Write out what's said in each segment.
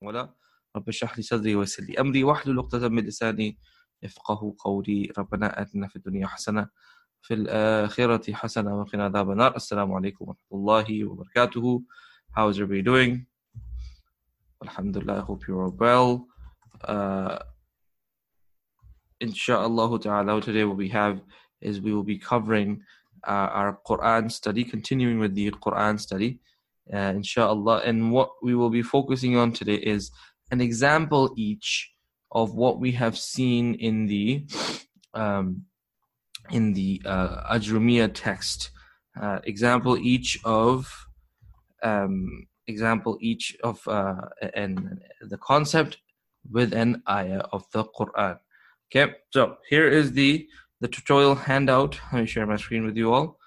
ولا رب اشرح لي صدري ويسر لي أمري واحلل عقدة من لساني يفقهوا قولي ربنا آتنا في الدنيا حسنة في الآخرة حسنة وقنا عذاب النار. Assalamu alaikum wa rahmatullahi wa barakatuhu. How's everybody doing? Alhamdulillah, I hope you're all well. Insha'Allah ta'ala, today what we have is we will be covering our Quran study, continuing with the Quran study, insha'Allah. And what we will be focusing on today is an example each of what we have seen in the Ajrumiyya text. Example each of and the concept with an ayah of the Quran. Okay, so here is the tutorial handout. Let me share my screen with you all.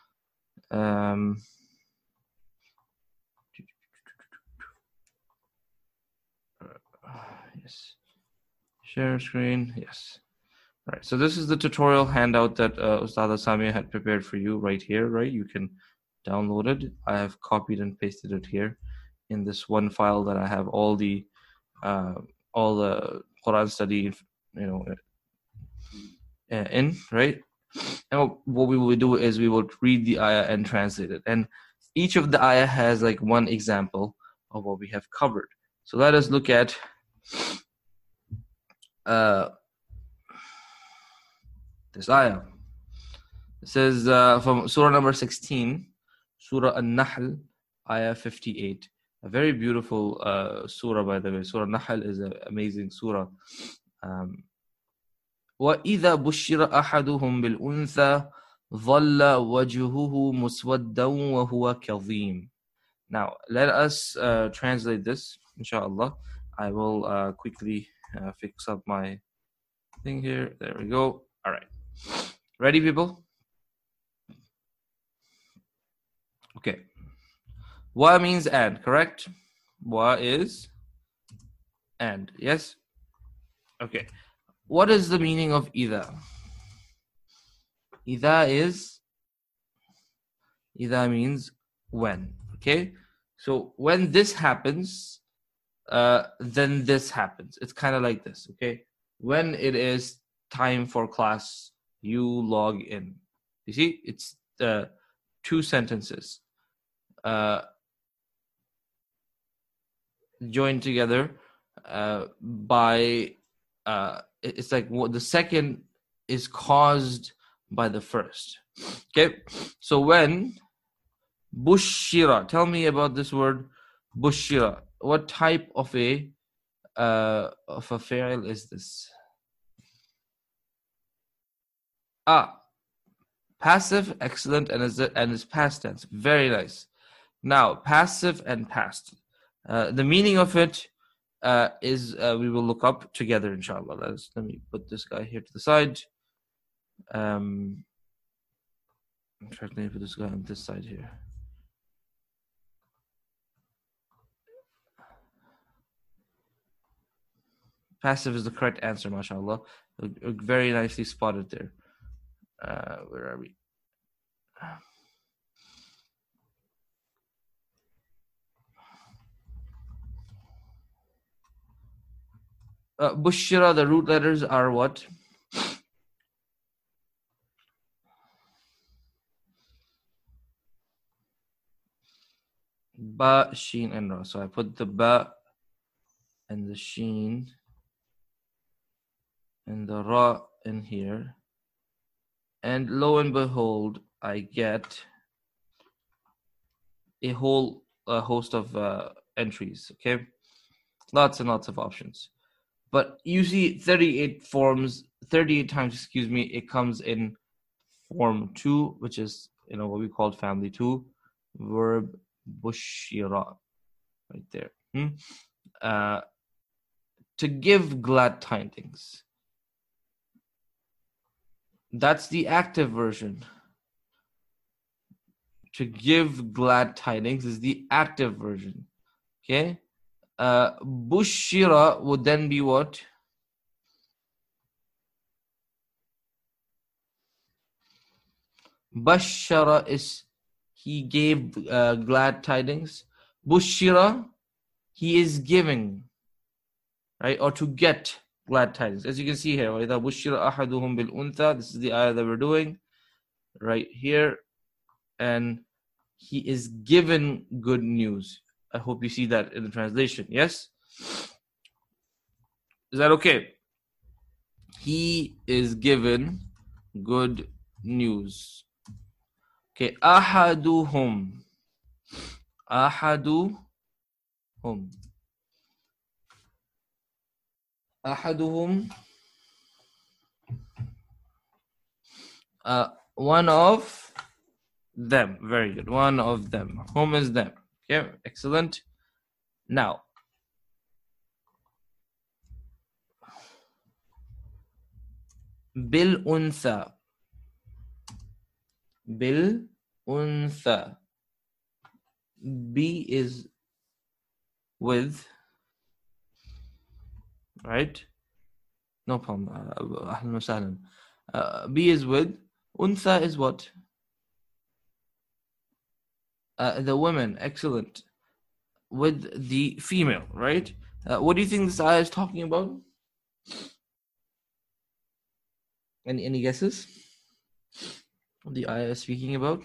Yes, share screen. Yes. All right. So this is the tutorial handout that Ustad Samia had prepared for you right here. Right, you can download it. I have copied and pasted it here in this one file that I have all the Quran study, in, right? And what we will do is we will read the ayah and translate it. And each of the ayah has like one example of what we have covered. So let us look at this ayah. It says from Surah number 16, Surah An-Nahl, ayah 58. A very beautiful surah, by the way. Surah Nahl is an amazing surah. وَإِذَا بُشِّرَ أَحَدُهُمْ بِالْأُنْثَى ظَلَّ وَجْهُهُ مُسْوَدًّا وَهُوَ كَظِيمٌ. Now, let us translate this, inshallah. I will quickly fix up my thing here. There we go. All right. Ready, people? Okay. Wa means and, correct? Wa is and, yes? Okay. What is the meaning of idha? Idha means when. Okay? So when this happens, then this happens. It's kind of like this, okay? When it is time for class, you log in. You see? It's two sentences joined together by it's like the second is caused by the first. Okay, so when bushira, tell me about this word bushira. What type of a fa'il is this? Passive, excellent, and is past tense. Very nice. Now, passive and past. The meaning of it is we will look up together, inshallah. Let me put this guy here to the side. I'm trying to put this guy on this side here. Passive is the correct answer, mashallah. Very nicely spotted there. Where are we? Bushira, the root letters are what? Ba, sheen, and ra. So I put the ba and the sheen and the ra in here. And lo and behold, I get a whole host of entries, okay? Lots and lots of options. But you see 38 times, it comes in form 2, which is, what we call family 2, verb bushira, right there. To give glad tidings. That's the active version. To give glad tidings is the active version. Okay? Bushira would then be what? Bashara is he gave glad tidings. Bushira, he is giving. right? Or to get glad tidings. As you can see here, وَإِذَا بُشِّرَ أَحَدُهُمْ بِالْأُنْثَى. This is the ayah that we're doing right here. And he is given good news. I hope you see that in the translation. Yes? Is that okay? He is given good news. Okay, ahaduhum. Ahaduhum. Ahaduhum. One of them. Very good. One of them. Hum is them. Okay, excellent. Now, bil untha. Bil untha. B is with, right? No problem. Ahlan wa sahlan. B is with. Untha is what? The women. Excellent. With the female, right? What do you think this ayah is talking about? Any guesses? What the ayah is speaking about?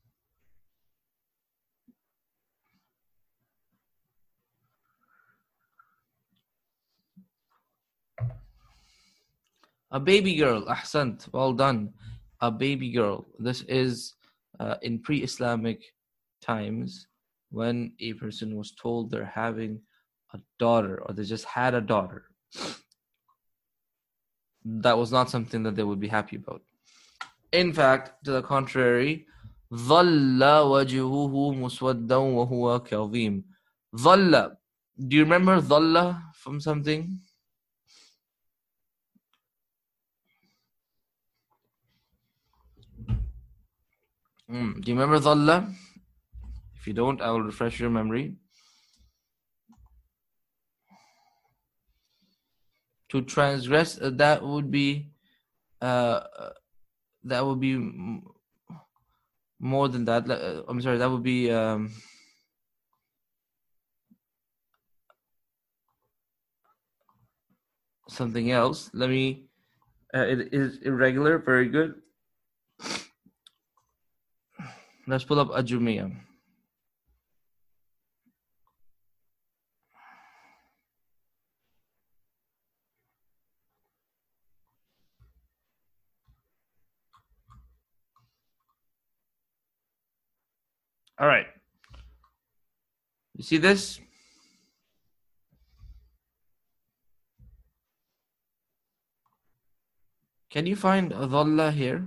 A baby girl. Ahsant. Well done. A baby girl. This is in pre-Islamic times when a person was told they're having a daughter or they just had a daughter. That was not something that they would be happy about. In fact, to the contrary, ظَلَّ وَجْهُهُ مُسْوَدًّا وَهُوَ كَظِيمٌ. ظَلَّ. Do you remember ظَلَّ from something? Do you remember ظَلَّ? If you don't, I will refresh your memory. To transgress, that would be more than that. I'm sorry, that would be something else. Let me. It is irregular. Very good. Let's pull up Ajumiyah. All right. You see this? Can you find dhalla here?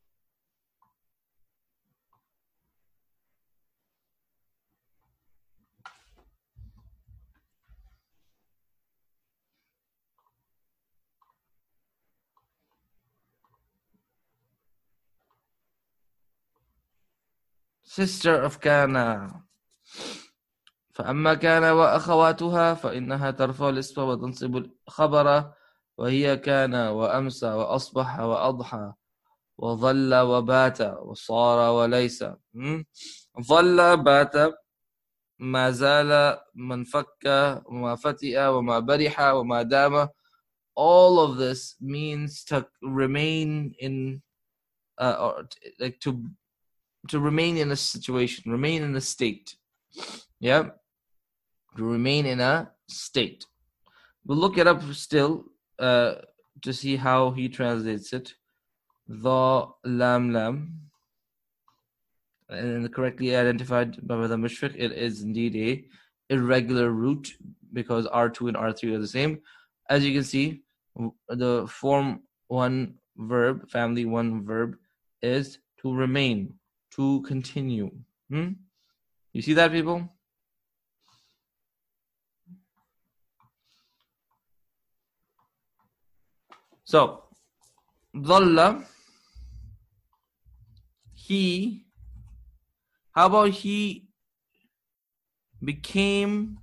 Sister of Kana. فأما كان وأخواتها فإنها ترفع الاسم وتنصب الخبر وهي كان وأمسى وأصبح وأضحى وظل وبات وصار وليس. ظل بات ما زال من فك وما فتئ وما برح وما دام. All of this means to remain in or like to remain in a situation, remain in a state. Yeah, to remain in a state. We'll look it up still to see how he translates it. The lam lam, and correctly identified by the Mushfiq, it is indeed a irregular root because R2 and R3 are the same. As you can see, the form 1 verb, family 1 verb, is to remain, to continue. You see that, people? So, dhalla, he, how about he became,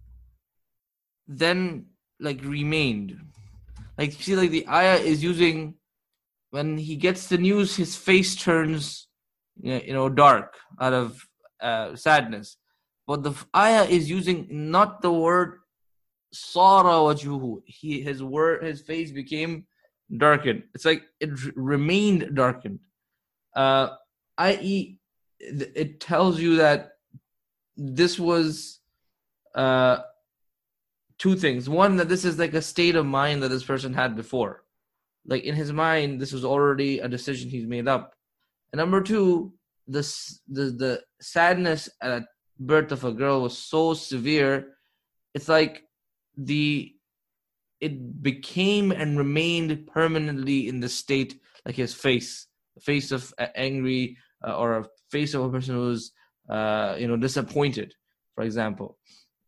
then like remained? Like, see, like the ayah is using, when he gets the news, his face turns, dark out of sadness. But the ayah is using not the word Sara wajhuhu. His face became darkened. It's like it remained darkened. I.e., it tells you that this was two things. One, that this is like a state of mind that this person had before. Like in his mind, this was already a decision he's made up. And number two, the sadness at birth of a girl was so severe. It's like it became and remained permanently in the state, like his face, the face of angry, or a face of a person who's disappointed, for example,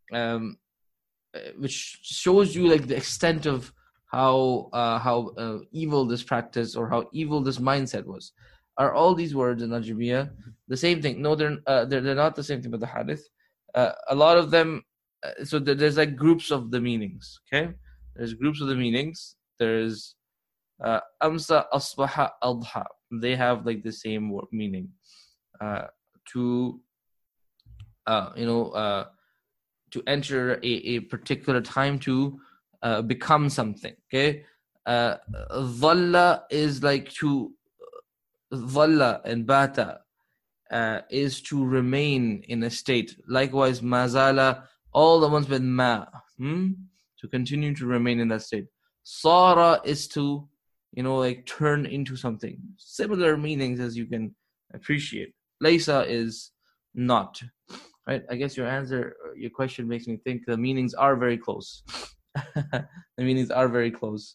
which shows you like the extent of how evil this practice or how evil this mindset was. Are all these words in Ajamiyya the same thing? No, they're not the same thing. But the hadith, a lot of them. So there's like groups of the meanings. Okay, there's groups of the meanings. There's amsa, asbaha, adha. They have like the same word meaning. To enter a particular time, to become something. Okay, dhalla is like to dhalla, and bata is to remain in a state. Likewise, mazala, all the ones with ma, to continue to remain in that state. Sara is to, like turn into something. Similar meanings as you can appreciate. Laysa is not. Right? I guess your question makes me think the meanings are very close. The meanings are very close.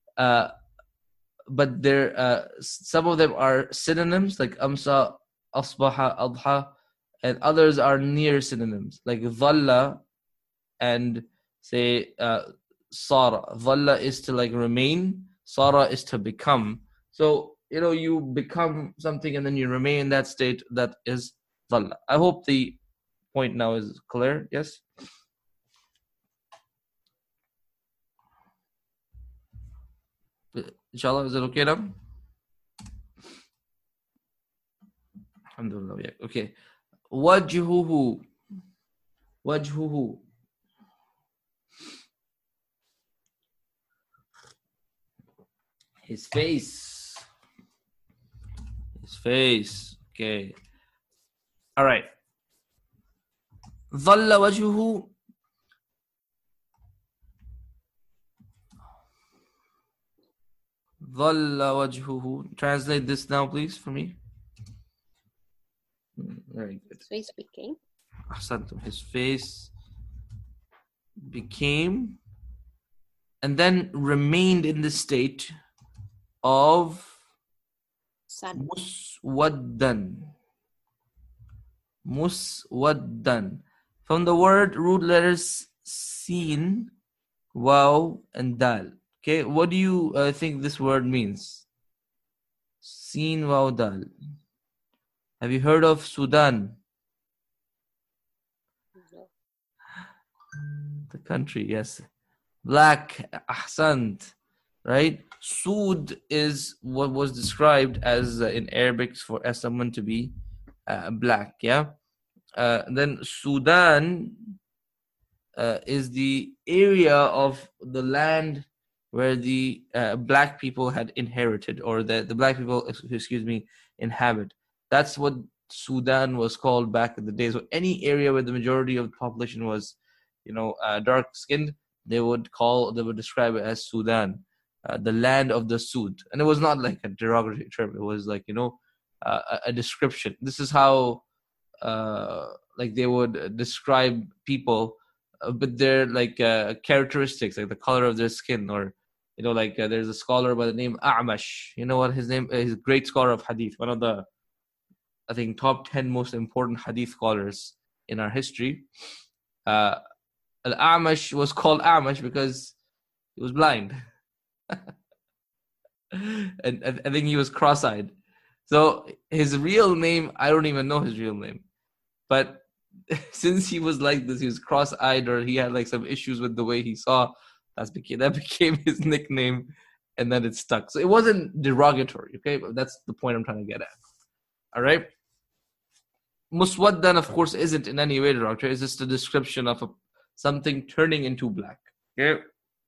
But there, some of them are synonyms, like amsa, asbaha, adha, and others are near synonyms, like dhalla and say sara. Dhalla is to like remain, sara is to become. So you become something and then you remain in that state. That is dhalla. I hope the point now is clear. Yes. Inshallah, is it okay now? Alhamdulillah. Yeah. Okay. Wajhuhu. His face. Okay. All right. Dhalla wajhuhu. Dhalla wajhuhu. Translate this now, please, for me. Very good. His face became. Ahsantum. His face became and then remained in the state of muswaddan. Muswaddan. From the word root letters sin, waw, and dal. Okay, what do you think this word means? Sin, waw, dal. Have you heard of Sudan? The country, yes. Black, ahsant, right? Sud is what was described as in Arabic as someone to be black, yeah? Then Sudan is the area of the land where the black people had inherited, or the black people, inhabit. That's what Sudan was called back in the day. So any area where the majority of the population was, dark skinned, they would describe it as Sudan, the land of the Sud. And it was not like a derogatory term. It was like, a description. This is how like they would describe people, but their like characteristics, like the color of their skin, or there's a scholar by the name A'mash. You know what his name is? He's a great scholar of hadith, one of the, I think, top 10 most important hadith scholars in our history. Al-A'mash was called A'mash because he was blind. And I think he was cross-eyed. So his real name, I don't even know his real name. But since he was like this, he was cross-eyed, or he had like some issues with the way he saw, that became his nickname, and then it stuck. So it wasn't derogatory, okay? But that's the point I'm trying to get at. All right? Muswaddan, of course, isn't in any way derogatory. It's just a description of something turning into black. Okay.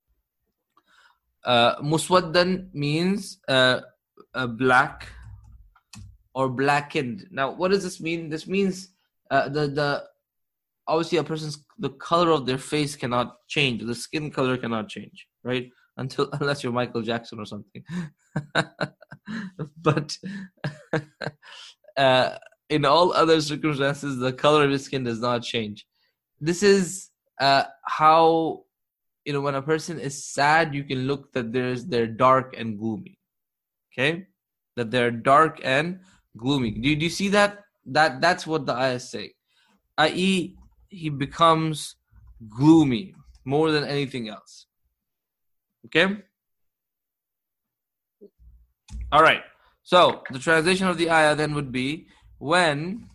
Muswaddan means black or blackened. Now, what does this mean? This means the obviously the color of their face cannot change. The skin color cannot change, right? Unless you're Michael Jackson or something. But in all other circumstances, the color of your skin does not change. This is how, when a person is sad, you can look that they're dark and gloomy. Okay, that they're dark and gloomy. Do you see that? That's what the ayahs say. I.e., he becomes gloomy more than anything else. Okay? All right. So the translation of the ayah then would be when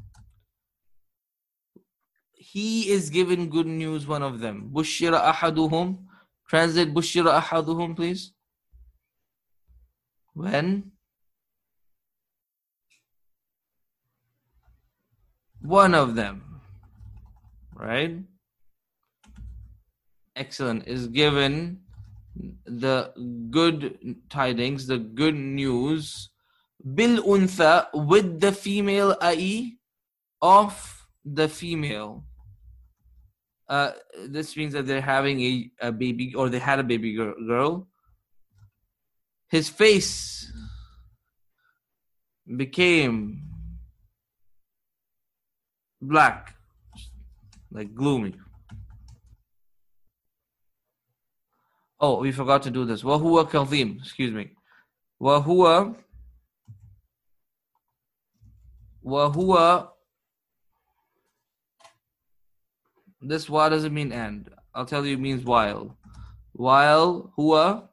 he is given good news, one of them. Bushira ahaduhum. Translate Bushira ahaduhum, please. When one of them, right? Excellent, is given the good tidings, the good news, bil untha, with the female, i.e. of the female. This means that they're having a baby, or they had a baby girl. His face became black, like gloomy. Oh, we forgot to do this. Wahuwa kadhim. Excuse me. Wahuwa. This wa doesn't mean and. I'll tell you it means while. While huwa.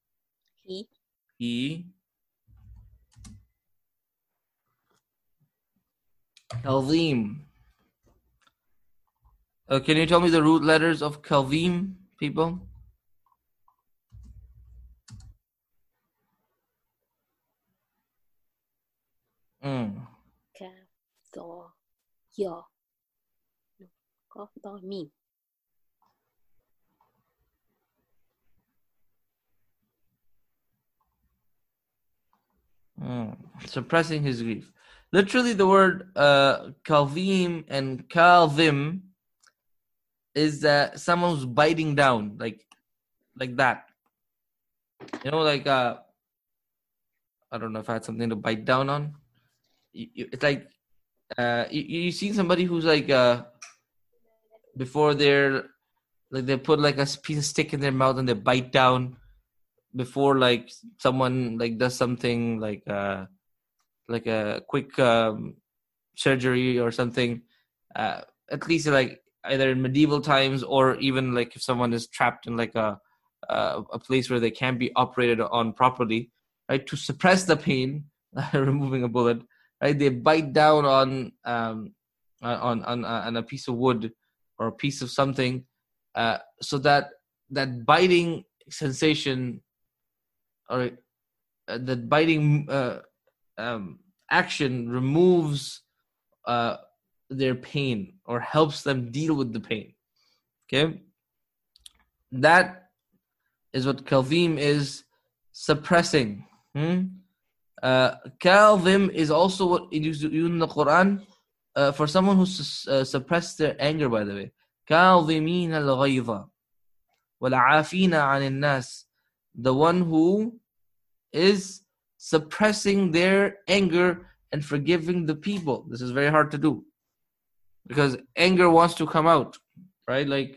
He. Kadhim. Can you tell me the root letters of kadhim, people? Kaf, Tha, Ya. Qaf, Tha, Mim. Suppressing his grief. Literally, the word kalvim and kalvim is someone who's biting down, like that. Like I don't know if I had something to bite down on. It's like you seen somebody who's like before they're like they put like a piece of stick in their mouth and they bite down before like someone like does something like a quick surgery or something. At least like either in medieval times or even like if someone is trapped in like a place where they can't be operated on properly, right? To suppress the pain, removing a bullet, right? They bite down on a piece of wood or a piece of something, so that biting sensation or that biting action removes their pain or helps them deal with the pain. Okay, that is what kalvim is, suppressing. Kalvim is also what it used in the Quran for someone who suppressed their anger, by the way. Kalvimin al-ghayza wal-afina 'anil nas, the one who is suppressing their anger and forgiving the people. This is very hard to do because anger wants to come out, right? Like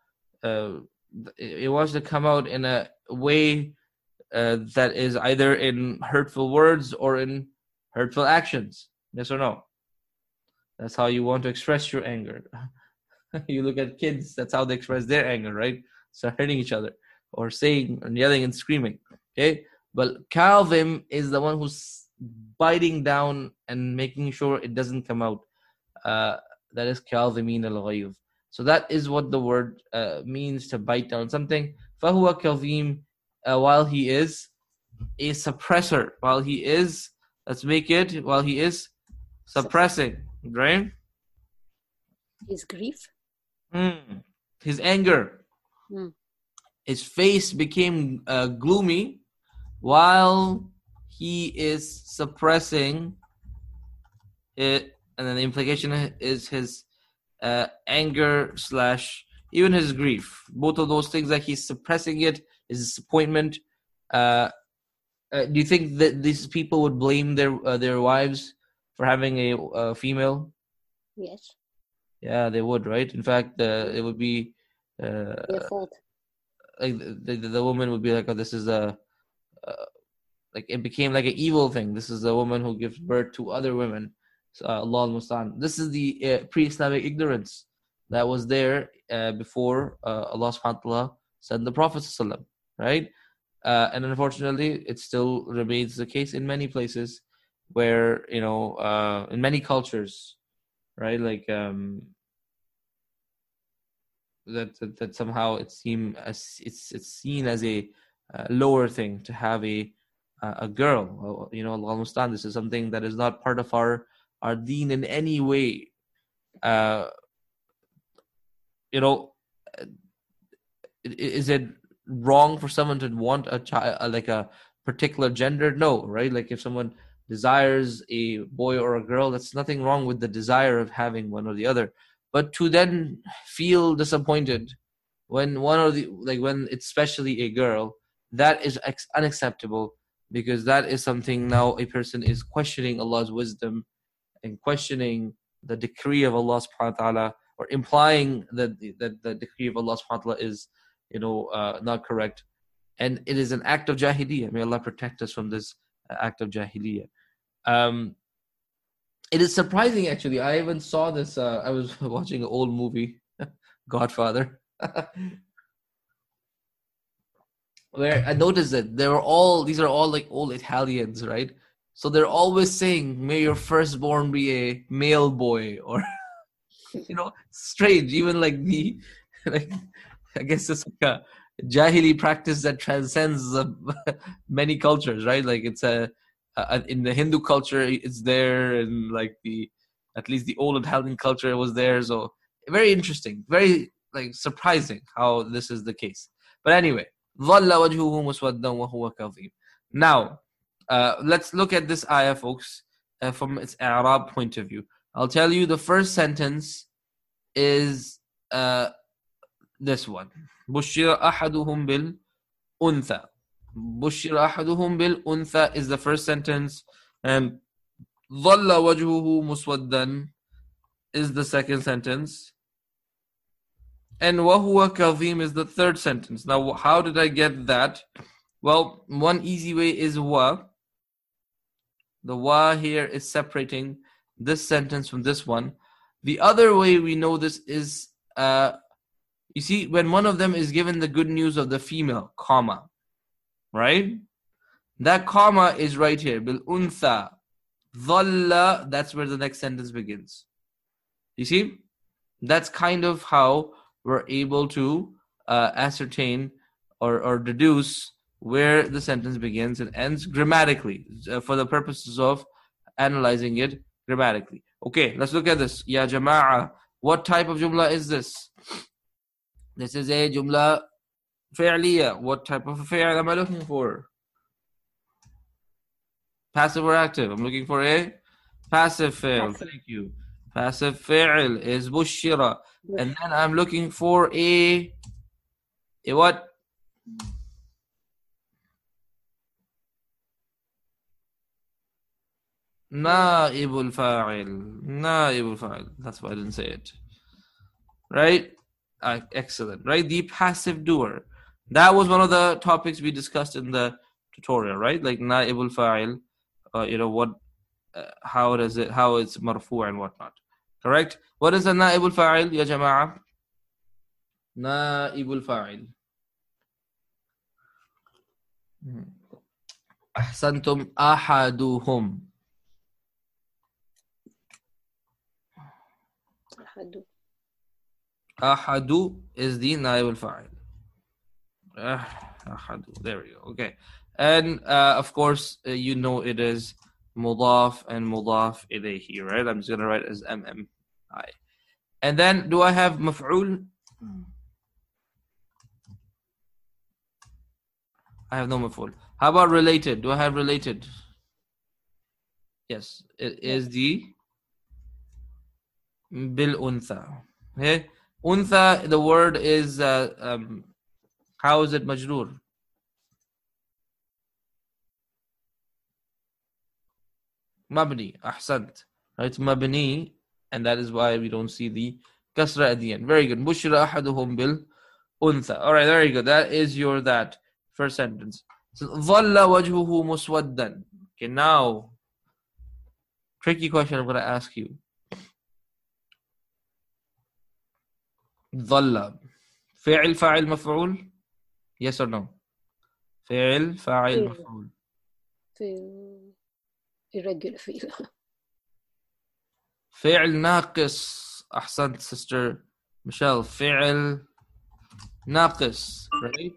it wants to come out in a way that is either in hurtful words or in hurtful actions. Yes or no? That's how you want to express your anger. You look at kids, that's how they express their anger, right? Start hitting each other or saying and yelling and screaming. Okay? But kalvim is the one who's biting down and making sure it doesn't come out. That is kalvimin al-ghayz. So that is what the word means, to bite down something. Fahuwa kalvim, while he is a suppressor. While he is, let's make it, while he is suppressing. Right? His grief? His anger. his face became gloomy while he is suppressing it, and then the implication is his anger / even his grief. Both of those things, like he's suppressing it, his disappointment. Do you think that these people would blame their wives for having a female? Yes. Yeah, they would, right? In fact, it would be Their fault. like the woman would be like, "Oh, this is a like it became like an evil thing. This is a woman who gives birth to other women." So, Allah al-Mustan. This is the pre-Islamic ignorance that was there before Allah subhanahu wa ta'ala sent the Prophet sallallahu, right? And unfortunately, it still remains the case in many places where, in many cultures, right? Like that somehow it's seen as a lower thing to have a girl. Allah understand, this is something that is not part of our deen in any way. Is it wrong for someone to want a child, like a particular gender? No, right? Like if someone desires a boy or a girl, that's nothing wrong with the desire of having one or the other. But to then feel disappointed when when it's especially a girl, that is unacceptable, because that is something now a person is questioning Allah's wisdom and questioning the decree of Allah subhanahu wa ta'ala, or implying that the decree of Allah subhanahu wa ta'ala is not correct. And it is an act of jahiliyyah. May Allah protect us from this act of jahiliyyah. It is surprising, actually. I even saw this. I was watching an old movie, Godfather, where I noticed that these are all like old Italians, right? So they're always saying, "May your firstborn be a male boy," or strange. Even like I guess it's like a jahili practice that transcends many cultures, right? Like it's in the Hindu culture, it's there, and like at least the old Italian culture, it was there. So very interesting, very like surprising how this is the case. But anyway, ظَلَّ وَجْهُهُ مُسْوَدًّا وَهُوَ كَظِيمٌ. Now, let's look at this ayah, folks, from its i'rab point of view. I'll tell you the first sentence is this one. بُشِّرَ أَحَدُهُمْ بِالْأُنْثَى. بُشِّرَ أَحَدُهُمْ بِالْأُنْثَى is the first sentence, and ظَلَّ وَجْهُهُ مُسْوَدًّا is the second sentence, and وَهُوَ كَظِيمٌ is the third sentence. Now, how did I get that? Well, one easy way is wa. The wa here is separating this sentence from this one. The other way we know this is, you see, when one of them is given the good news of the female, comma, right? That comma is right here. Bil untha. Dhalla, that's where the next sentence begins. You see? That's kind of how we're able to ascertain or deduce where the sentence begins and ends grammatically, for the purposes of analyzing it grammatically. Okay, let's look at this. Ya jama'a. What type of jumla is this? This is a jumla fi'liya. What type of fi'l am I looking for? Passive or active? I'm looking for a passive fi'l. Thank you. Passive fi'l is bushira. And then I'm looking for a what? Na'ibul fa'il. Na'ibul fa'il. That's why I didn't say it. Right? Excellent. Right? The passive doer. That was one of the topics we discussed in the tutorial, right? Like na'ibul fa'il. How it's marfu' and whatnot. Correct? What is a na'ibul fa'il, ya jama'a? Na'ibul fa'il. Ahsantum. Ahaduhum. Ahadu is the na'ibul fa'il. Ahadu. There we go. Okay. And of course, it is mudaf and mudaf ilayhi, right? I'm just going to write it as MMI. And then, do I have maf'ul? I have no maf'ul. How about related? Do I have related? Yes, it is the bil untha. Okay, untha. The word is how is it majroor? Mabni. Ahsant. Right, mabni, and that is why we don't see the kasra at the end. Very good. Bushra ahaduhum bil untha. All right, very good. That is your that first sentence. So, dhalla wajhuhu muswaddan. Okay, now tricky question I'm going to ask you. dhalla, fi'l fa'il maf'ul? Yes or no? fi'l fa'il maf'ul. irregular fi'l. فعل ناقص. أحسنت sister Michelle. فعل ناقص, right?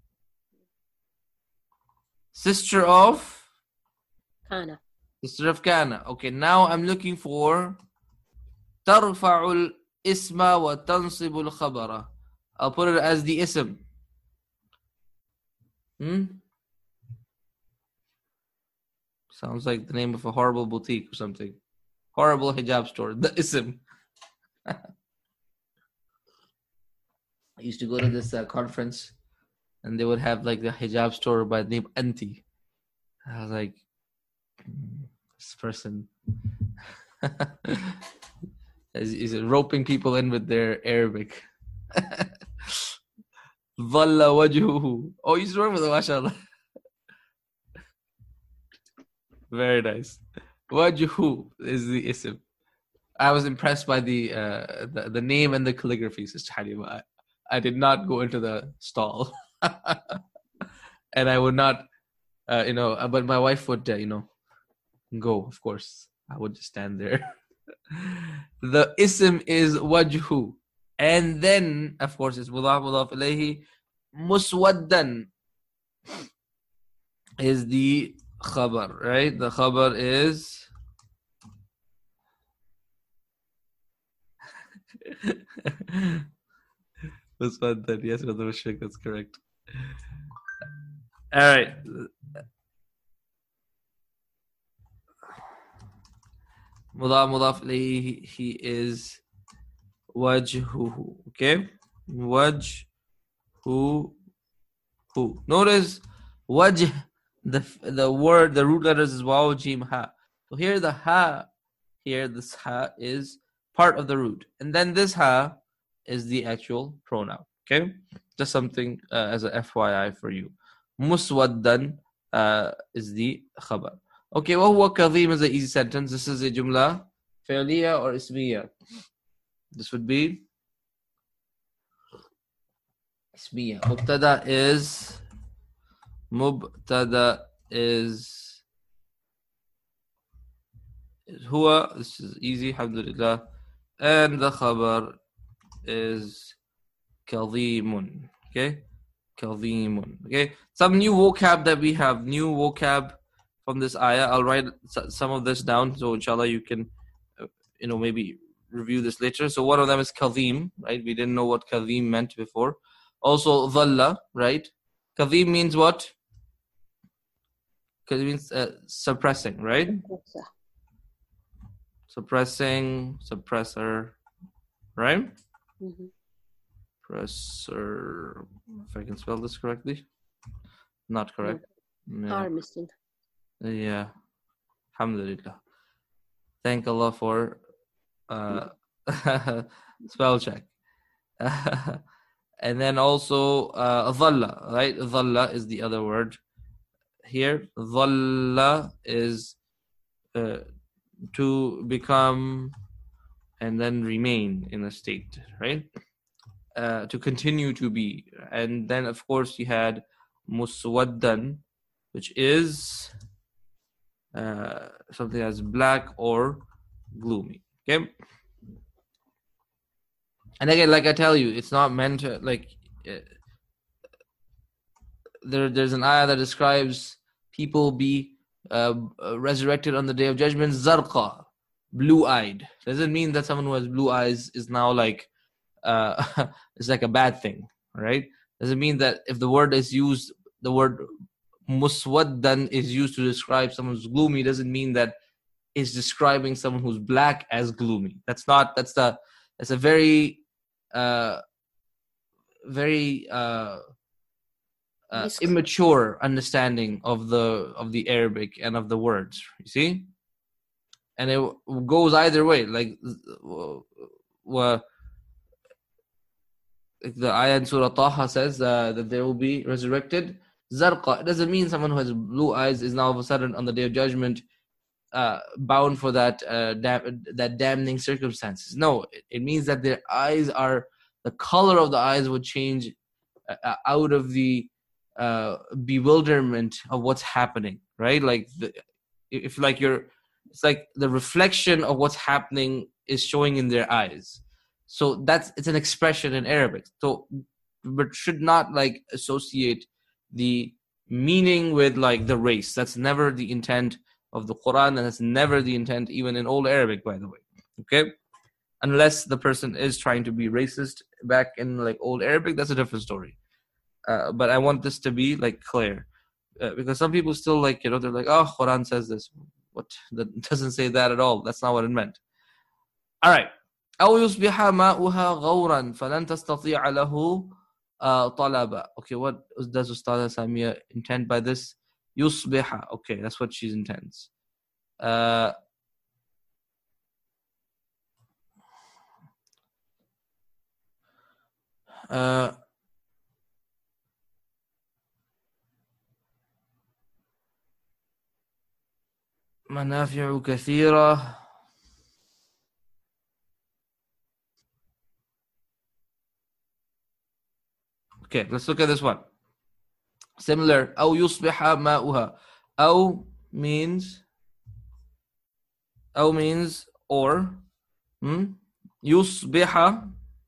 Sister of Kana. sister of kana. Okay, now I'm looking for ترفع الاسم وتنصب الخبر. I'll put it as the ism. Sounds like the name of a horrible boutique or something. Horrible hijab store. The ism. I used to go to this conference, and they would have like the hijab store by the name Anti. I was like, this person is roping people in with their Arabic. Dhalla wajhuhu. Oh, you used to work with them, mashallah. Very nice. Wajhu is the ism. I was impressed by the name and the calligraphy, Sister Halima. I did not go into the stall. And I would not, but my wife would, go, of course. I would just stand there. The ism is wajhu. And then, of course, it's mudaf ilayhi. Muswaddan is the khabar, right? The khabar is Muswaddan. Yes, Brother Mushfiq, that's correct. All right. Mudaf ilayhi, he is wajhuhu. Okay? Wajhuhu. Notice wajh, the word, the root letters is waw, jim, ha. So here the ha, this ha is part of the root. And then this ha is the actual pronoun. Okay? Just something as a FYI for you. Muswaddan is the khabar. Okay, وهو كظيم is an easy sentence. This is a jumla فعلية or اسمية. This would be اسمية. مبتدا is هو. This is easy, alhamdulillah. And the khabar is كظيم. Okay, كظيم. Okay, some new vocab that we have. New vocab from this ayah. I'll write some of this down, so inshallah you can, maybe review this later. So one of them is kadhim, right? We didn't know what kadhim meant before. Also dhalla, right? Kadhim means what? Kadhim means suppressing, right? Suppressing, suppressor, right? Mm-hmm. Suppressor, if I can spell this correctly. Not correct. R missing. Yeah. Alhamdulillah. Thank Allah for spell check. And then also dhalla, right? Dhalla is the other word here. Dhalla is to become and then remain in a state, right? To continue to be. And then of course you had muswaddan, which is something that's black or gloomy. Okay. And again, like I tell you, it's not meant to there's an ayah that describes people be resurrected on the day of judgment, zarqa, blue-eyed. Doesn't mean that someone who has blue eyes is now it's like a bad thing, right? Doesn't mean that if the word is used the word muswaddan is used to describe someone who's gloomy doesn't mean that it's describing someone who's black as gloomy. That's a very very immature understanding of the Arabic and of the words. You see, and it goes either way. Like the ayah in Surah Taha says that they will be resurrected. Zarqa. It doesn't mean someone who has blue eyes is now all of a sudden on the Day of Judgment bound for that damning circumstances. No, it means that their eyes the color of the eyes would change out of the bewilderment of what's happening, right? Like it's like the reflection of what's happening is showing in their eyes. So it's an expression in Arabic. So, but should not like associate the meaning with like the race. That's never the intent of the Quran, and that's never the intent even in Old Arabic, by the way. Okay, unless the person is trying to be racist back in like Old Arabic, that's a different story. But I want this to be like clear, because some people still like they're like, oh, Quran says this. What? That doesn't say that at all. That's not what it meant. All right. أو يصبح ماؤها غورا فلن تستطيع له طلبا. Okay, what does Ustadha Samia intend by this? يصبح. Okay, that's what she intends. منافع كثيرة. Okay, let's look at this one. Similar. أو يصبح ماؤها. أو means or. يصبح.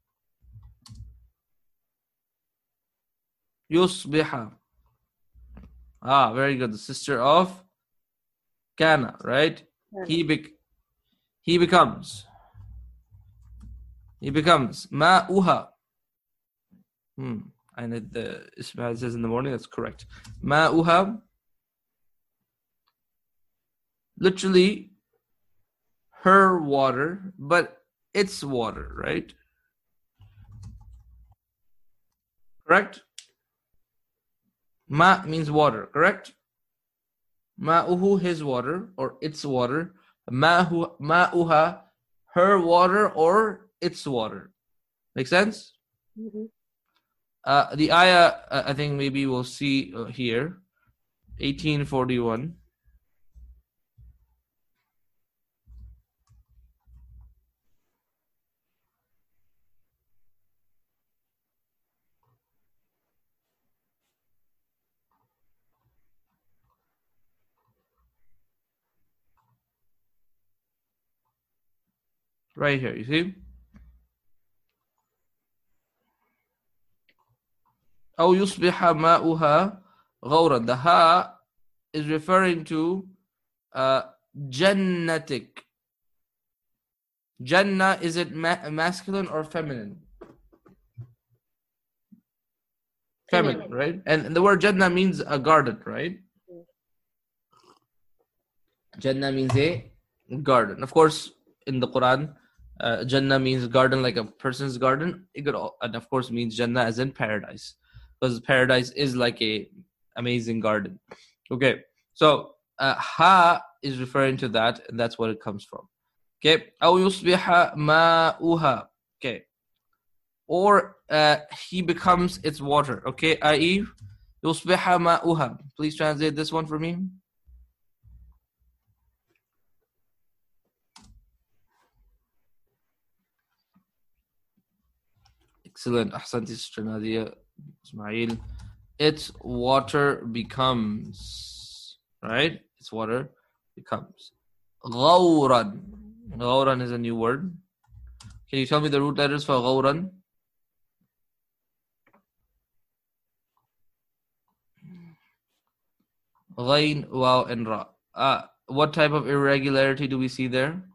Very good. The sister of Kana, right? He becomes. Ma'uha. And the Ismail says in the morning, that's correct. Ma'uha. Literally her water, but it's water, right? Correct? Ma means water, correct? Ma'uhu, his water, or its water. Ma'uha, her water, or its water. Make sense? Mm-hmm. The ayah, I think maybe we'll see here. 1841. Right here, you see? أو يصبح ماؤها غورا. The ha is referring to jannatik. Jannah, is it masculine or feminine? Feminine, right? And the word Jannah means a garden, right? Jannah means a garden. Of course, in the Quran, Jannah means garden, like a person's garden. It could, and of course, means Jannah as in paradise, because paradise is like a amazing garden. Okay, so ha is referring to that, and that's what it comes from. Okay, أو يصبح ماؤها. Okay, or he becomes its water. Okay, i.e. يصبح ماؤها. Please translate this one for me. Excellent. Ahsanti, Sister Nadia Ismail. Its water becomes, right? Its water becomes. غورا. غورا is a new word. Can you tell me the root letters for غورا? Ghain, waw, and ra. What type of irregularity do we see there?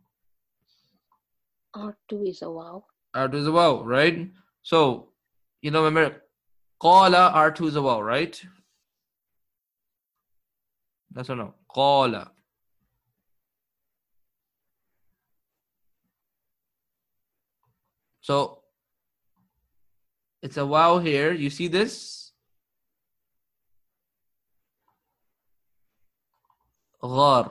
R2 is a waw. R2 is a waw, right? So, remember, qala, R2 is a waw, right? Yes or no? Qala. So it's a wow here. You see this? Ghar.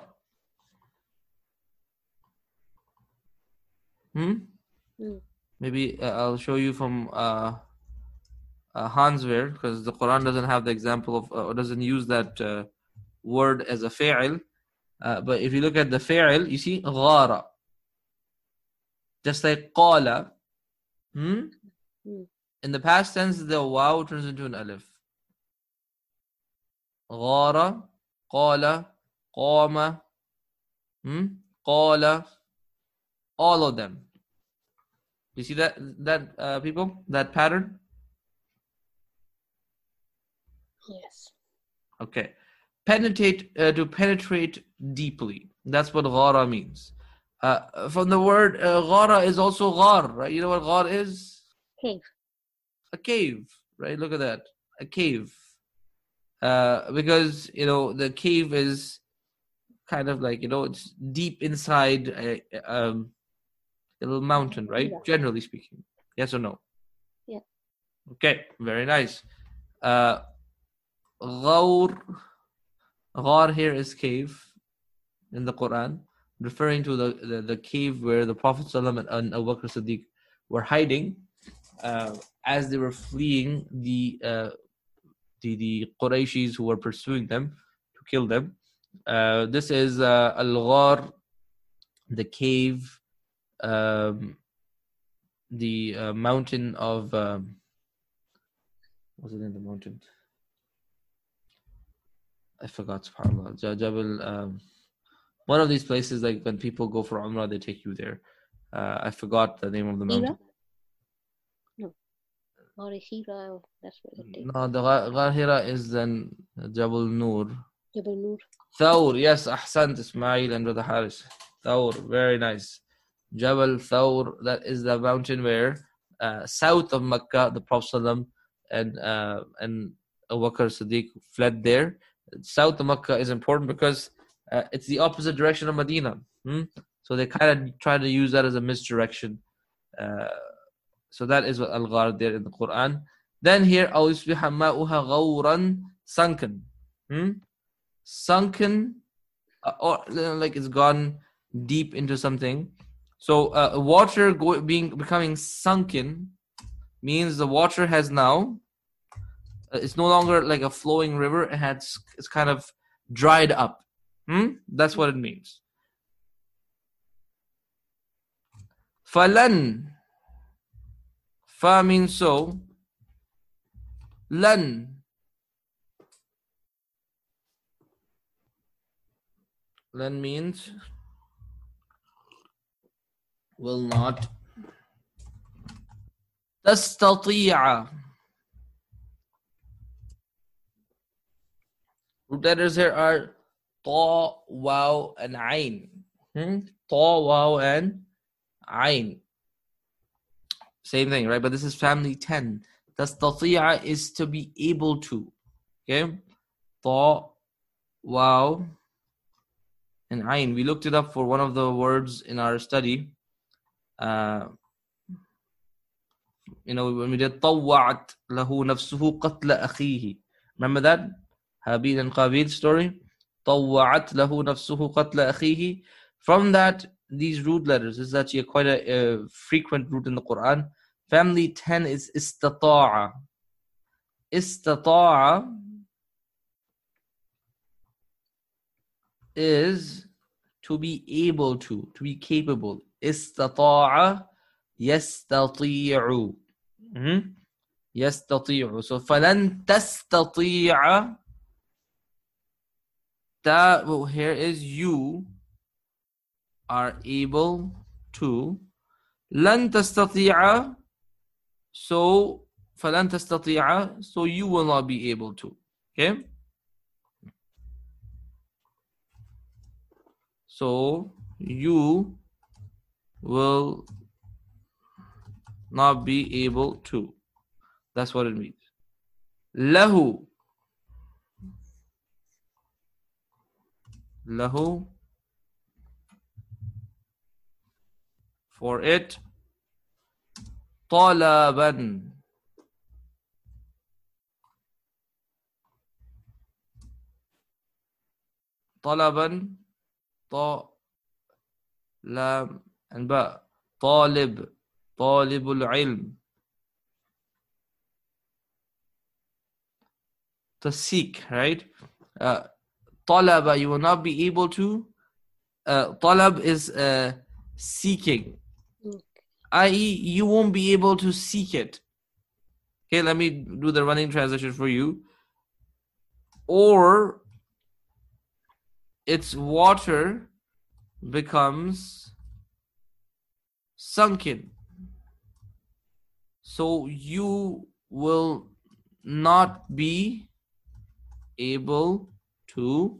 Maybe I'll show you from Hanswehr, because the Quran doesn't have the example of, or doesn't use that word as a fa'il. But if you look at the fa'il, you see ghara. Just like qala. In the past tense, the waw turns into an alif. Ghara, qala, qama, qala, all of them. You see that people? That pattern? Yes. Okay. To penetrate deeply. That's what ghara means. From the word ghara is also ghar, right? You know what ghar is? Cave. A cave, right? Look at that. A cave. Because, the cave is kind of like, it's deep inside a little mountain, right? Yeah. Generally speaking. Yes or no? Yeah. Okay, very nice. Ghawr here is cave in the Quran, referring to the cave where the Prophet ﷺ and Abu Bakr Siddiq were hiding as they were fleeing the Qurayshis who were pursuing them to kill them. This is Al-Ghar, the cave, the mountain of what's the name of the mountain? I forgot, subhanAllah. Jabal, one of these places, like when people go for Umrah, they take you there. I forgot the name of the mountain. No. Or Hira, that's what it takes. No, the Ghar Hira is then Jabal Nur. Jabal Nur. Thawr, yes, Ahsant, Ismail and Brother Haris. Thawr, very nice. Jabal Thawr, that is the mountain where south of Mecca, the Prophet ﷺ and Abu Bakr Siddiq fled there. South of Mecca is important because it's the opposite direction of Medina. So they kind of try to use that as a misdirection. So that is what Al-Ghar there in the Quran. Then here, أَوْ يُصْبِحَ مَاؤُهَا غَوْرًا sunken. Sunken, or like it's gone deep into something. So water becoming sunken means the water has now, it's no longer like a flowing river. It's kind of dried up. That's what it means. Falan. Fa means so. Lan. Lan means will not. تستطيع. Root letters here are Ta, Waw, and Ain. Ta, Waw, and Ain. Same thing, right? But this is family 10. تستطيع is to be able to. Okay? Ta, Waw, and Ain. We looked it up for one of the words in our study. When we did طوعت له نفسه قتل أخيه. Remember that? Habil and Qabil story. طوعت له نفسه قتل أخيه. From that, these root letters, this is actually quite a frequent root in the Quran. Family 10 is istata'a. Istata'a is to be able to be capable. Istata'a yastati'u. يستطيع. So فلن تستطيع. That here is you are able to. لن تستطيع. So فلن تستطيع. So you will not be able to. Okay. So you will not be able to. That's what it means. Lahu. له, for it, طلبا, طلبا, طا, لام and ba, طالب, طالب العلم, to seek, right? طلب, you will not be able to. طلب is seeking, Okay. i.e. you won't be able to seek it. Okay, let me do the running translation for you. Or its water becomes sunken, so you will not be able to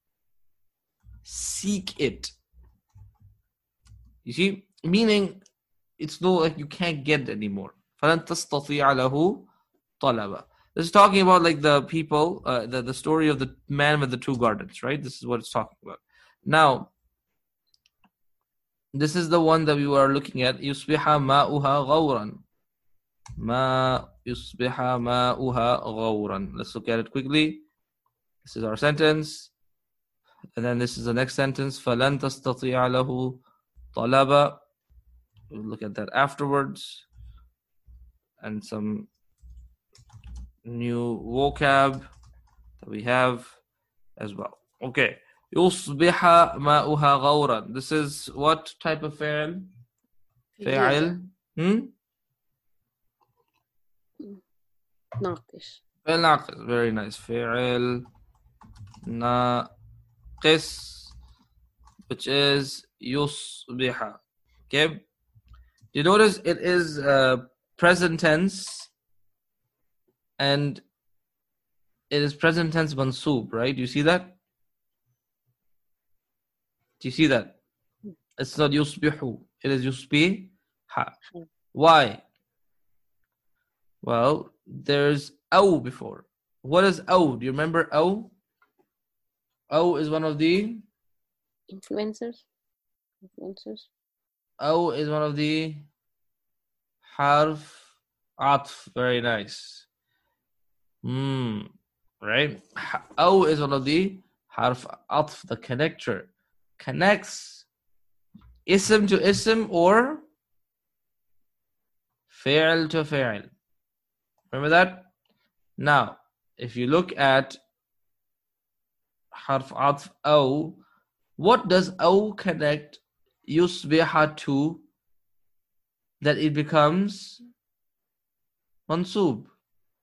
seek it. You see, meaning it's no like you can't get it anymore. فَلَن تَسْتَطِيعَ لَهُ طَلَبًا. This is talking about like the people, the story of the man with the two gardens, right? This is what it's talking about. Now, this is the one that we were looking at. يُصْبِحَ مَاؤُهَا غَوْرًا. مَا يُصْبِحَ مَاؤُهَا غَوْرًا. Let's look at it quickly. This is our sentence. And then this is the next sentence. فَلَن تَسْتَطِيعَ لَهُ طَلَبًا. We'll look at that afterwards. And some new vocab that we have as well. Okay. يُصْبِحَ مَاؤُهَا غَوْرًا. This is what type of فعل? فعل. ناقص. فعل ناقص. Very nice. فعل ناقص, which is يصبح. Okay. You notice it is present tense, and it is present tense mansoob, right? Do you see that? Do you see that? It's not yusbihu. It is yusbiha. Why? Well, there's aw before. What is aw? Do you remember aw? Aw is one of the Influencers. aw is one of the harf atf. Very nice. Right? Aw is one of the harf atf, the connector. Connects ism to ism or fi'l to fi'l. Remember that? Now, if you look at harf atf aw, what does aw connect yusbiha to that it becomes mansoob?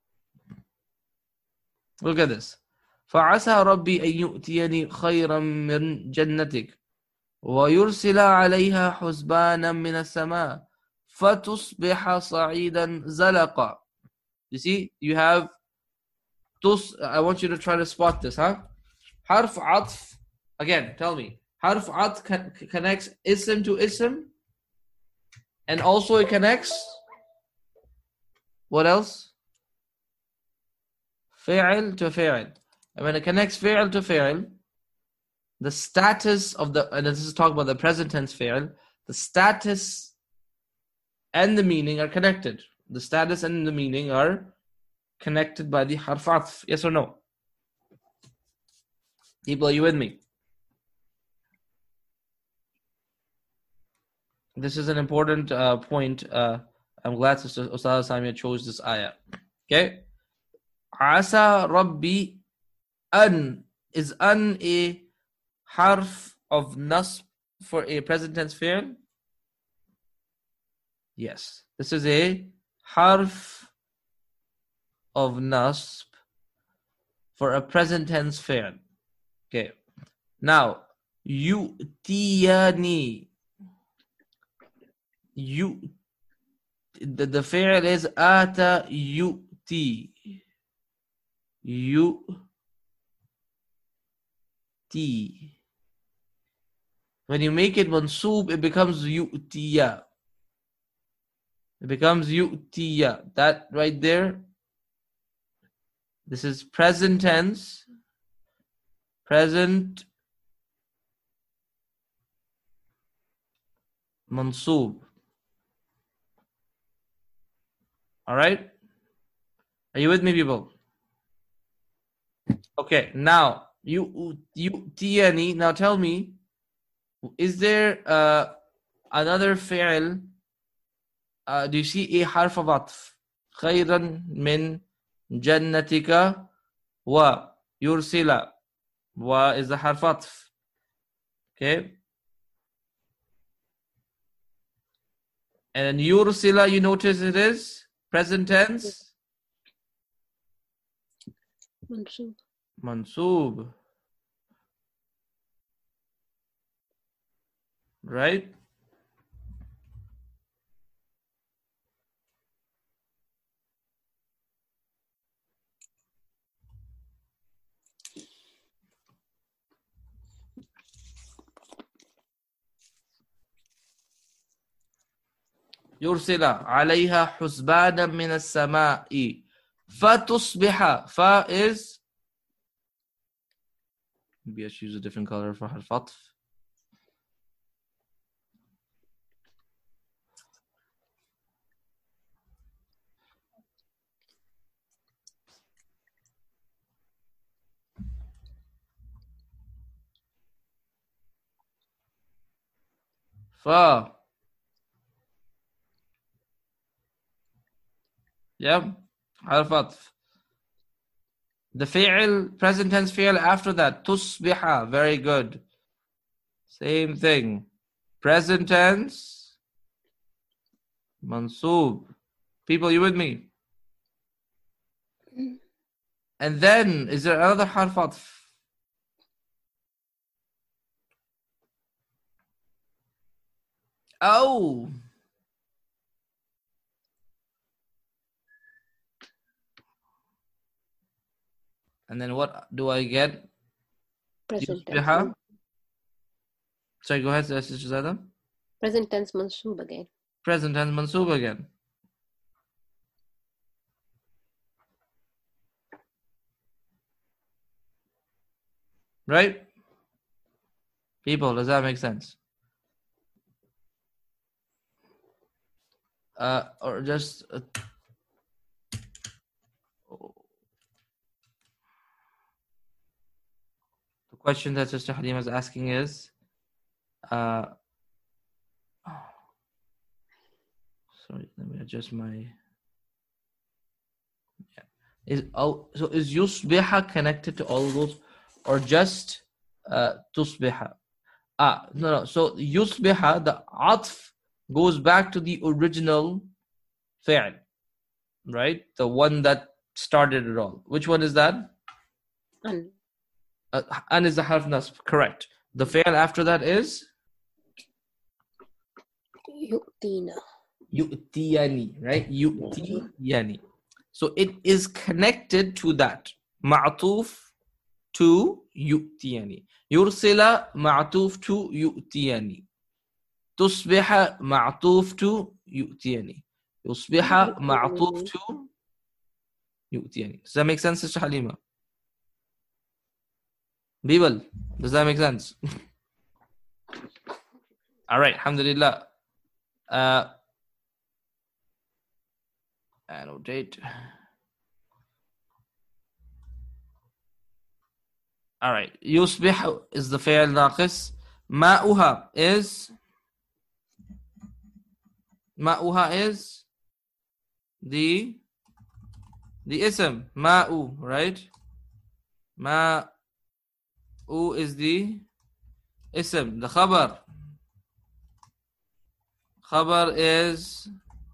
Look at this. فَعَسَى رَبِّي أَن يُؤْتِيَنِي خَيْرًا مِنْ جَنَّتِكَ وَيُرْسِلَ عَلَيْهَا حُسْبَانًا مِنَ السَّمَاءِ فَتُصْبِحَ صَعِيدًا زَلَقًا. You see, you have I want you to try to spot this, huh? Harf atf, again, tell me. Harf atf connects ism to ism, and also it connects what else? Fi'l to fi'l. And when it connects fi'l to fi'l, the status of the, and this is talking about the present tense fi'l, the status and the meaning are connected. The status and the meaning are connected by the harf atf. Yes or no? People, are you with me? This is an important point. I'm glad Sister Ustadha Samia chose this ayah. Okay? Asa Rabbi an. Is an a harf of nasb for a present tense fi'l? Yes. This is a harf of nasb for a present tense fi'l. Okay. Now, yu'tiyani. The fi'l is ata yu'ti. Yu'ti. When you make it mansoob, it becomes yu'tiya. It becomes yu'tiya. That right there, this is present tense. Present mansoob. All right? Are you with me, people? Okay, now you tiyani. Now tell me, is there another fi'l? Do you see a harf of atf? خيرا من جنتك ويرسل. Is the harf atf. Okay. And yursila, you notice it is present tense? Mansoob. Mansoob. Right? يرسل عليها حسبانا من السماء فتصبح. Fa is, maybe I should use a different color for harf atf. Fa. Yep. Harf atf. The fi'l, present tense fi'l after that. تصبح. Very good. Same thing. Present tense. Mansoob. People, you with me? And then, is there another harf atf? Oh. And then what do I get? Present يصبح. tense. Sorry, go ahead, Sister Zada. Present tense mansoob again. Present tense mansoob again. Right? People, does that make sense? Or just the question that Sister Halima is asking is sorry, let me adjust my so is yusbiha connected to all those or just tusbiha? No. So yusbiha, the atf goes back to the original fi'l, right? The one that started it all. Which one is that? An is the harf nasb, correct. The fi'l after that is? Yu'tina. Yu'tiyani, right? Yu'tiyani. So it is connected to that. Ma'tuf to yu'tiyani. Yursila ma'tuf to yu'tiyani. Tusbiha ma'tuf to yu'tiyani. Yusbiha ma'tuf to yu'tiyani. Does that make sense, Sister Halima? Bibal, does that make sense? All right, alhamdulillah. Annotate. All right, yusbih is the fi'l naqis. Ma'uha is the ism. Ma'u, right? Ma'u is the ism. The khabar. Khabar is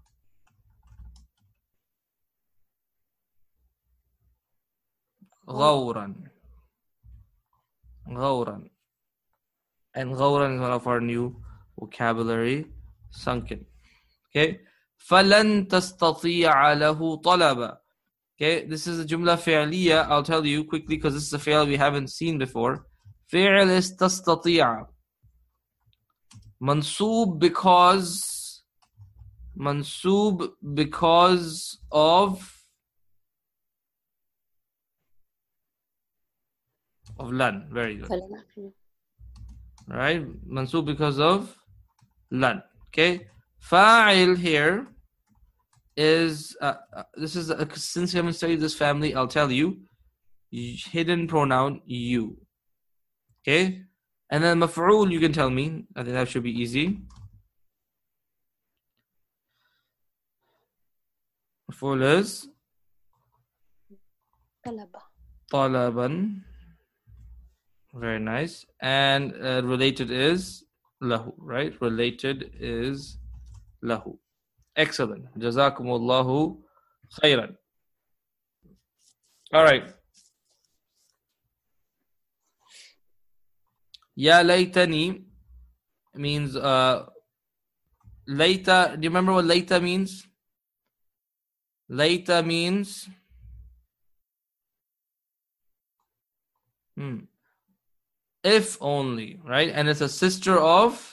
غوراً. غوراً. And غوراً is one of our new vocabulary. Sunken. Okay. فَلَن تَسْتَطِيعَ لَهُ طَلَبًا. Okay, this is a jumla fi'liya. I'll tell you quickly because this is a fi'l we haven't seen before. Fi'l is تستطيع. Mansoob because of lan. Very good. Right? Mansoob because of lan. Okay, fa'il here is this is since you haven't studied this family, I'll tell you, hidden pronoun you. Okay, and then maf'ul you can tell me. I think that should be easy. Maf'ul is talaban. Very nice. And related is lahu, right? Related is lahu. Excellent. Jazakumullahu khairan. All right. Ya laytani means layta. Do you remember what layta means? Layta means if only, right? And it's a sister of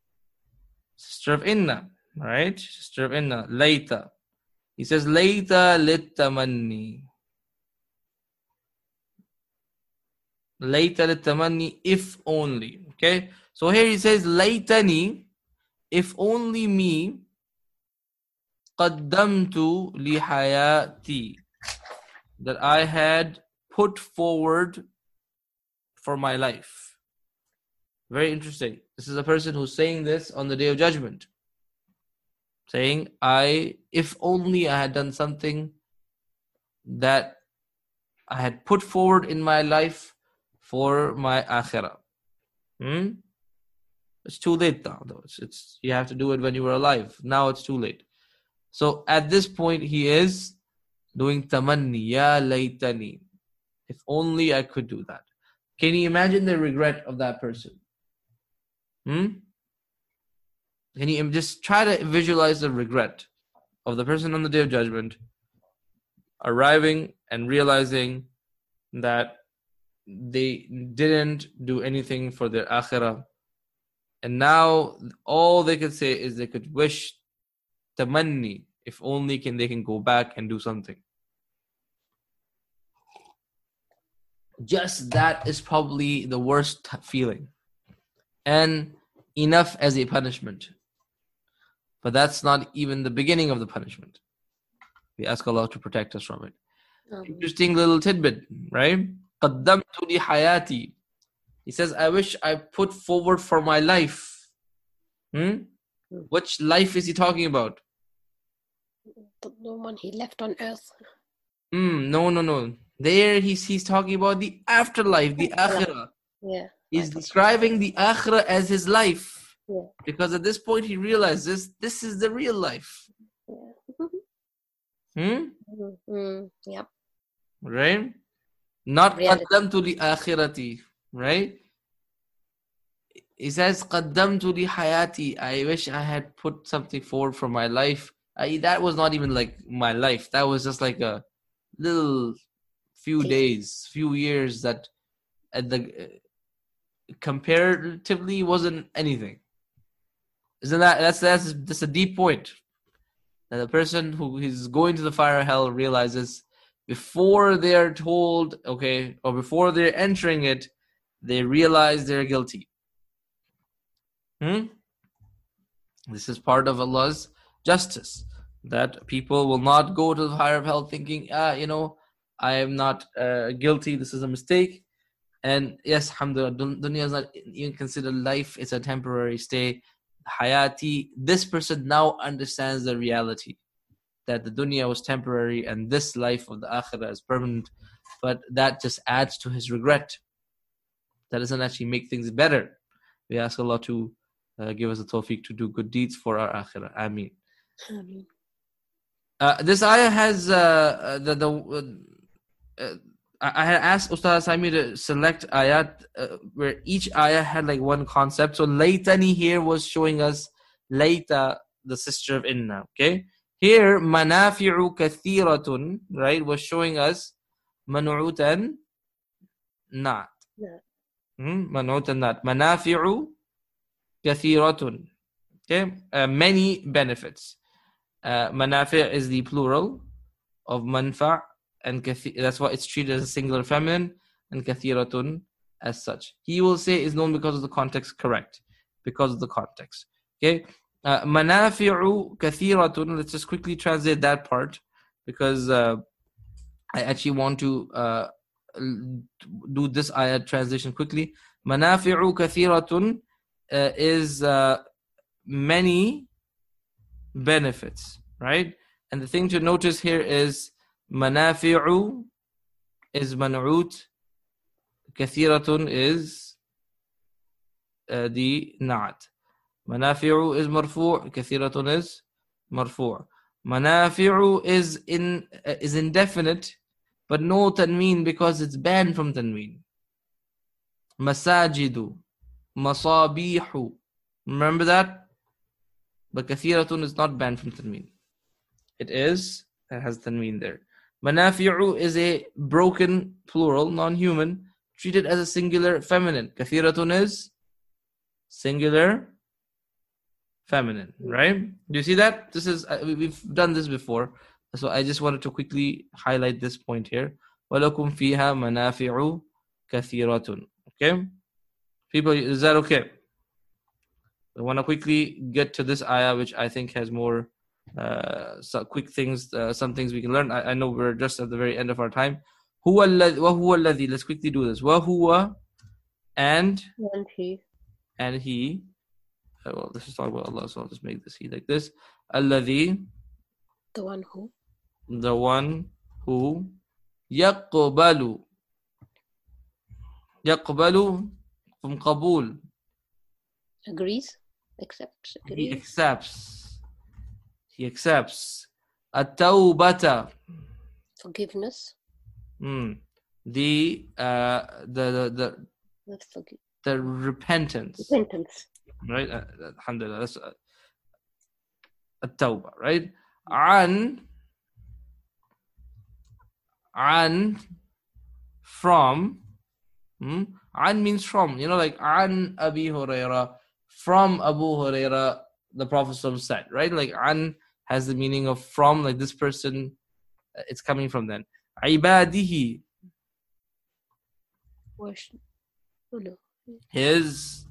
inna, right? Sister of inna, layta. He says layta littamanni. Layta littamanni, if only. Okay? So here he says laytani, if only me, qaddamtu li hayati, that I had put forward for my life. Very interesting. This is a person who's saying this on the Day of Judgment. Saying, if only I had done something that I had put forward in my life for my akhirah. It's too late now, though. It's you have to do it when you were alive. Now it's too late. So at this point, he is doing tamanni, ya laytani. If only I could do that. Can you imagine the regret of that person? Can you just try to visualize the regret of the person on the Day of Judgment arriving and realizing that they didn't do anything for their akhirah, and now all they could say is they could wish tamanni, if only they can go back and do something. Just that is probably the worst feeling, and enough as a punishment. But that's not even the beginning of the punishment. We ask Allah to protect us from it. Interesting little tidbit, right? Qaddamtu li hayati. He says, I wish I put forward for my life. Which life is he talking about? The one he left on earth. No. There he's talking about the afterlife, the akhirah. Yeah. He's describing the akhirah as his life. Yeah. Because at this point he realizes this is the real life. Yeah. Yep. Right? Not qaddamtu li akhirati. Right? He says qaddamtu li hayati. I wish I had put something forward for my life. That was not even like my life. That was just like a little few days, few years that at the comparatively wasn't anything. Isn't that's a deep point? That the person who is going to the fire of hell realizes before they're told, okay, or before they're entering it, they realize they're guilty. This is part of Allah's justice, that people will not go to the fire of hell thinking, I am not guilty, this is a mistake. And yes, alhamdulillah, dunya is not even considered life, it's a temporary stay. Hayati, this person now understands the reality that the dunya was temporary and this life of the akhirah is permanent, but that just adds to his regret. That doesn't actually make things better. We ask Allah to give us the tawfiq to do good deeds for our akhirah. Ameen. This ayah has I had asked Ustaz Sami to select ayat where each ayah had like one concept. So laytani here was showing us layta, the sister of inna. Okay, here manafi'u kathiratun, right, was showing us manu'utan not. Manu'utan not. Manafi'u kathiratun. Okay, many benefits. Manafi' is the plural of manfa'. And that's why it's treated as a singular feminine, and kathiratun as such. He will say is known because of the context, correct. Because of the context. Okay. Manafi'u kathiratun. Let's just quickly translate that part because I actually want to do this ayat translation quickly. Manafi'u kathiratun is many benefits, right? And the thing to notice here is manafi'u is man'ut, kathiratun is the na'at. Manafi'u is marfu', kathiratun is marfu'. Manafi'u is indefinite, but no tanween because it's banned from tanween. Masajidu, masabihu. Remember that? But kathiratun is not banned from tanween. It has tanween there. Manafi'u is a broken plural, non-human, treated as a singular feminine. Kathiratun is singular feminine, right? Do you see that? This is we've done this before, so I just wanted to quickly highlight this point here. وَلَكُمْ فِيهَا مَنَافِعُ كَثِيرَةٌ. Okay, people, is that okay? I want to quickly get to this ayah, which I think has more quick things, some things we can learn. I know we're just at the very end of our time. هُوَ الَّذِي. Let's quickly do this. وَهُوَ and he. Well, this is talking about Allah, so I'll just make this he like this. الَّذِي, the one who يَقْبَلُ from qabul. agrees, accepts. He accepts. At-tawbata, forgiveness. The repentance. Right? Alhamdulillah. That's at-tawbah, right? An from. An means from. You know, like an Abi Huraira, from Abu Huraira, the Prophet said, right? Like an has the meaning of from, like this person, it's coming from them. Ibadihi, his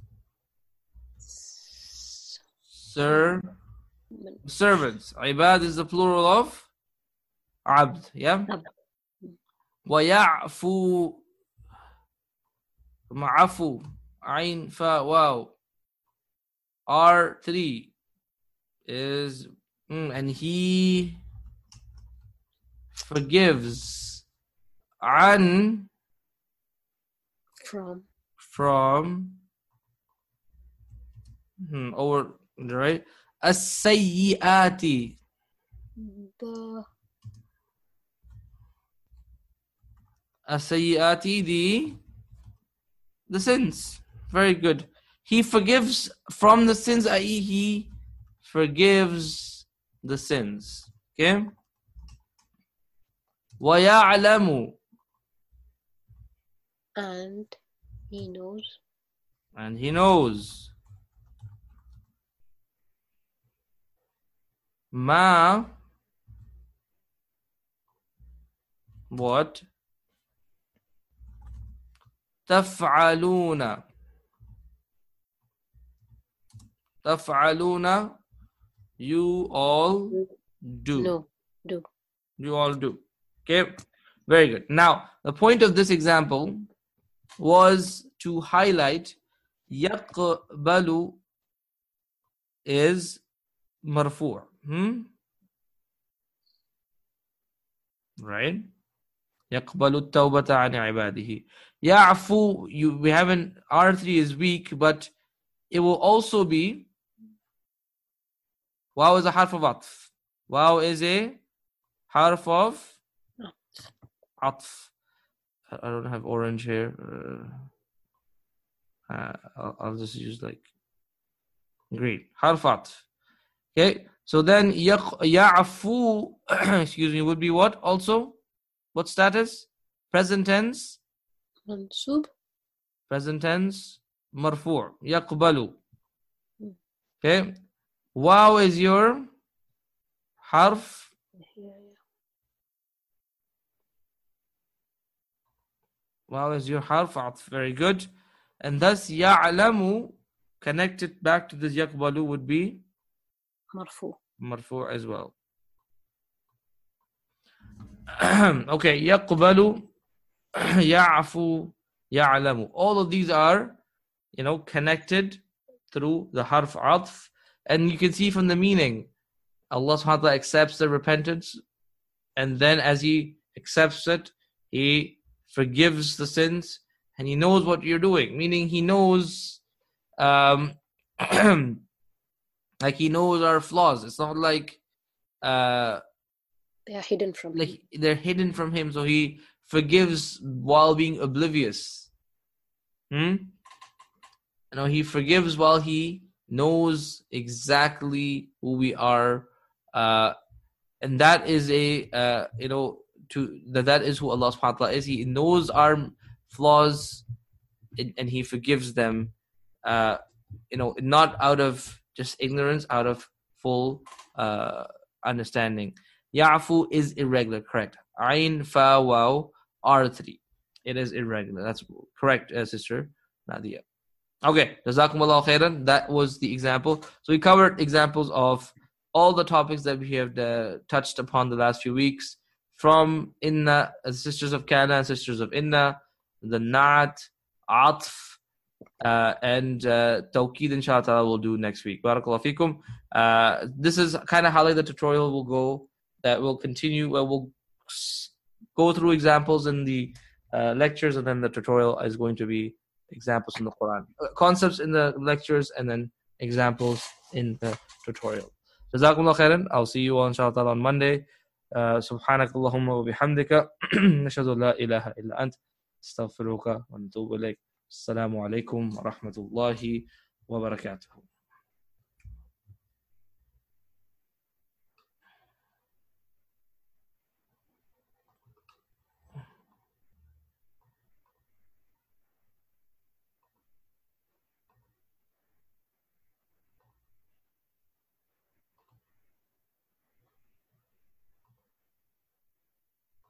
servants. Ibad is the plural of abd, yeah? وَيَعْفُو ma'afu, ain, fa, wow. R3 is, and he forgives. An, from, over, right? As-sayyi'ati, the sins. Very good. He forgives from the sins, i.e. he forgives the sins. Okay? وَيَعْلَمُ, and he knows. Ma, what? تفعلون, you all do. You all do. Okay, very good. Now, the point of this example was to highlight يقبل is marfu'. Right? يقبل التوبة عن عباده. يعفو, we haven't, R3 is weak, but it will also be, waw is a harf of atf. Waw is a harf of atf. I don't have orange here. I'll just use like green. Harf atf. Okay, so then ya'fu, excuse me, would be what also? What status? Present tense? Mansub. Present tense? Marfu'. Yaqbalu. Okay. Waw is your harf. Waw is your harf. Very good. And thus ya'lamu, connected back to this yaqbalu would be مرفوع. Marfu as well. Okay, يقبل, يعفو, يعلم. All of these are, connected through the harf atf. And you can see from the meaning, Allah subhanahu wa ta'ala accepts the repentance, and then as He accepts it, He forgives the sins, and He knows what you're doing. Meaning He knows, like He knows our flaws. It's not like they are hidden from Him. They're hidden from Him, so He forgives while being oblivious. He forgives while He knows exactly who we are, and that is that is who Allah subhanahu wa ta'ala is. He knows our flaws, and He forgives them, not out of just ignorance, out of full understanding. Ya'fu is irregular, correct. Ain, fa, waw are 3. It is irregular. That's correct, Sister Nadia. Okay, Jazakumullah khairan. That was the example. So we covered examples of all the topics that we have touched upon the last few weeks, from Inna, Sisters of Kana and Sisters of Inna, the Na'at, Atf, and Tawqeed, inshallah, we'll do next week. Barakallahu feekum. This is kind of how the tutorial will go. That will continue. We'll go through examples in the lectures, and then the tutorial is going to be examples in the Quran. Concepts in the lectures, and then examples in the tutorial. Jazakumullah khairan. I'll see you all inshallah on Monday. سبحانك اللهم وبحمدك نشهد أن لا إله إلا أنت استغفرك ونتوب إليك. السلام عليكم ورحمة الله وبركاته.